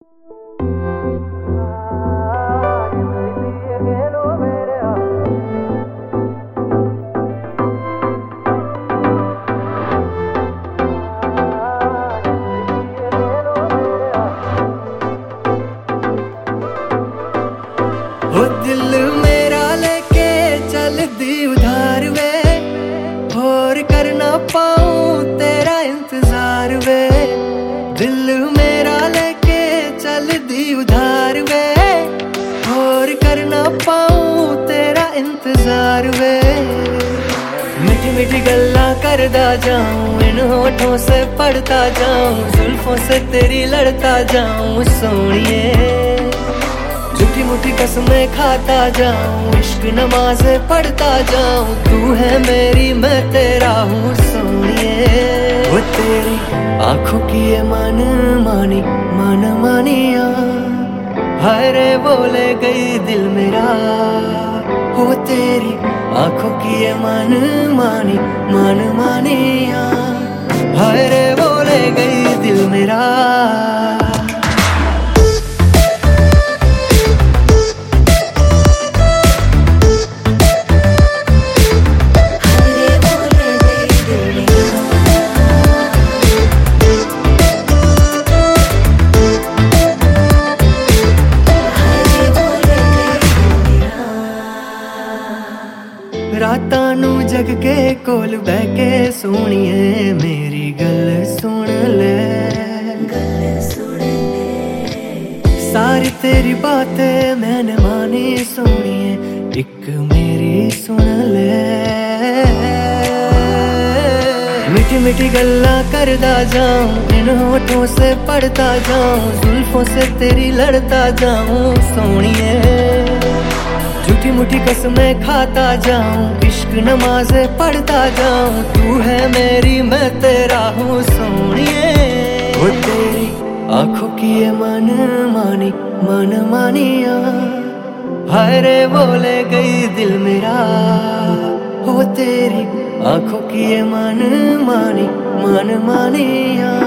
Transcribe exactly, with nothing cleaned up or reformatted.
वो दिल मेरा लेके चल दी उधार वे, और कर ना पाऊं तेरा इंतजार वे। दिल मेरा लेके चल दी उधार वे, और कर ना पाऊं तेरा इंतजार वे। मीठी मीठी गल्ला करदा जाऊं, इन होठों से पढ़ता जाऊं, जुल्फों से तेरी लड़ता जाऊं सोनिए। झूठी मूठी कसमें खाता जाऊं, इश्क नमाज़ें पढ़ता जाऊं, तू है मेरी मैं तेरा हूँ सोनिए। वो तेरी आंखों की ये मन मानी मन मानिया, हाय रे बोले गई दिल मेरा। वो तेरी आंखों की ये मन मानी मन मानिया, हाय रे बोले गई दिल मेरा। रातां नू जग के कोल बह के सोनिए, मेरी गल सुन ले गल सुन ले। सारी तेरी बातें मैंने मानी सोनिए, एक मेरी सुन ले। मीठी मीठी गल्ला करदा जाऊं, इन होठों से पढ़ता जाऊं, जुल्फों से तेरी लड़ता जाऊं सोनिए। झूठी मूठी कसमें खाता जाऊं, इश्क नमाज़ें पढ़ता जाऊं, तू है मेरी मैं तेरा हूँ सोनिए। वो तेरी आंखों की ये मन मानी मन मानिया, हाय रे बोले गई दिल मेरा। वो तेरी आंखों की ये मन मानी मन मानिया,